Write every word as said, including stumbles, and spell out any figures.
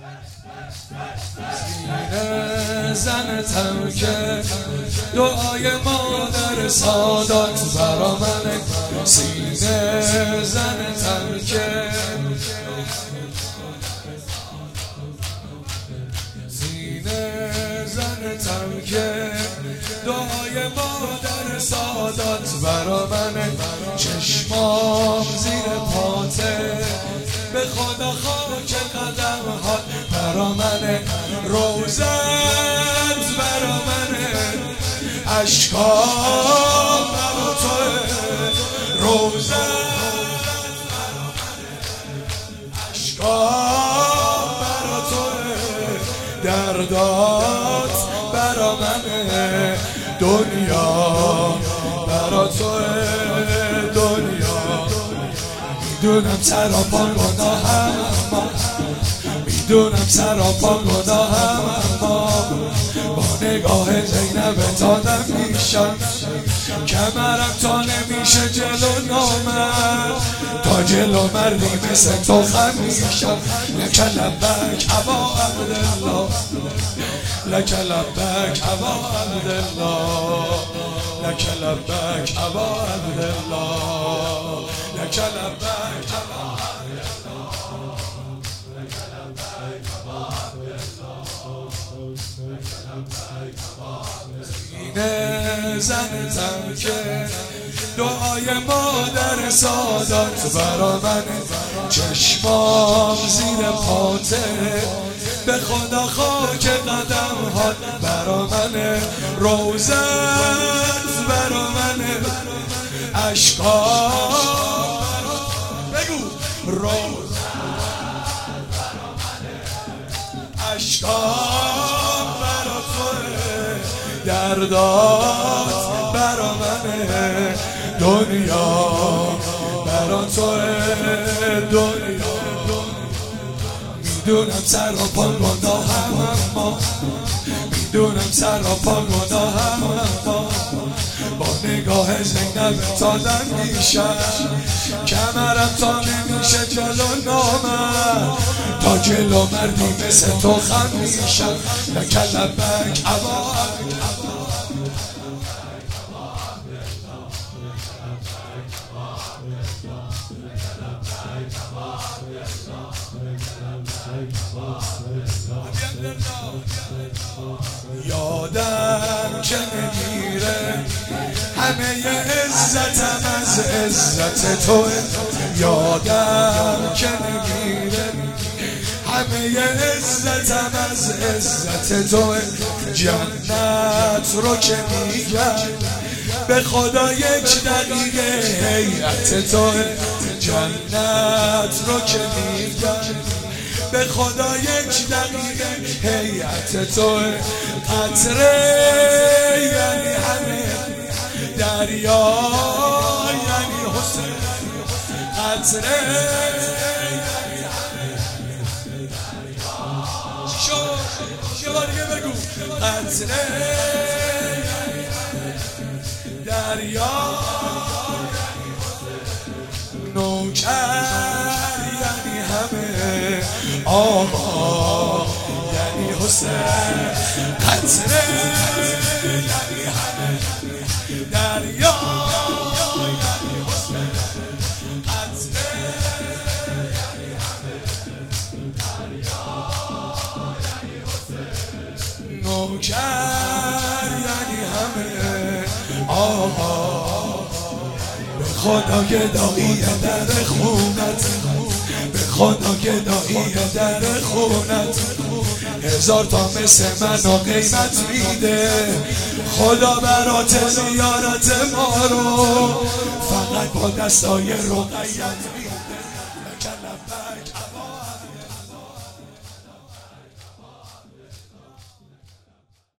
سینه زنتم که دعای مادر سادات برا منه. سینه زنتم که سینه زنتم که دعای مادر سادات برا منه. چشمام زیر پاته به خدا خاک قدم هات برا منه. روزت برا منه، اشکام برا توه. روزت برا منه، اشکام برا توه. دردات برا منه، دنیا برا توه. دنیا میدونم سراپا گناهم، اما میدونم سراپا گناهم، اما با نگاه زینب تادم میشم. کمرم تا نمیشه جلو نامرد، تا جلو مردی مثل تو خم میشم. لک لبک ابا عبدالله، لک لبک ابا عبدالله، لک لبک ابا عبدالله، لک لبک ابا سینه زنتم که دعای مادر سادات برا منه. چشمام زیر پاته به خدا خاک قدم هات برا منه. روزت برا منه، اشکام بگو. روزت برا منه، اشکام برا توه. دردات برا منه، دنیا برا توه. دنیا میدونم سراپا گناهم، اما میدونم سراپا گناهم، اما با نگاه زینب تادم میشم. کمرم تا نمیشه جلو نامرد، تا جلو مردی مثل تو خم میشم. لک لبک ابا یادم که نمیره همه عزتم از عزت توه. یادم که نمیره همه عزتم از عزت توه. جنت رو که میگم به خدا یک دقیقه هیئت توه. جنت رو که میگم به خدا یک دقیقه هیئت توه. قطره یعنی همه دریا یعنی حسین. قطره یعنی همه دریا. چی شد؟ یه بار دیگه بگو. قطره یعنی همه دریا، نوکر یعنی همه آقا یعنی حسین. قطره یعنی همه دریا یعنی حسین. قطره یعنی همه دریا یعنی حسین. نوکر یعنی همه آقا. به خدا گدایی در خونت، به خدا گدایی در خونت. هزار تا مثل منو قیمت میده خدا برات زیارت ما رو. فقط با دستای رقیت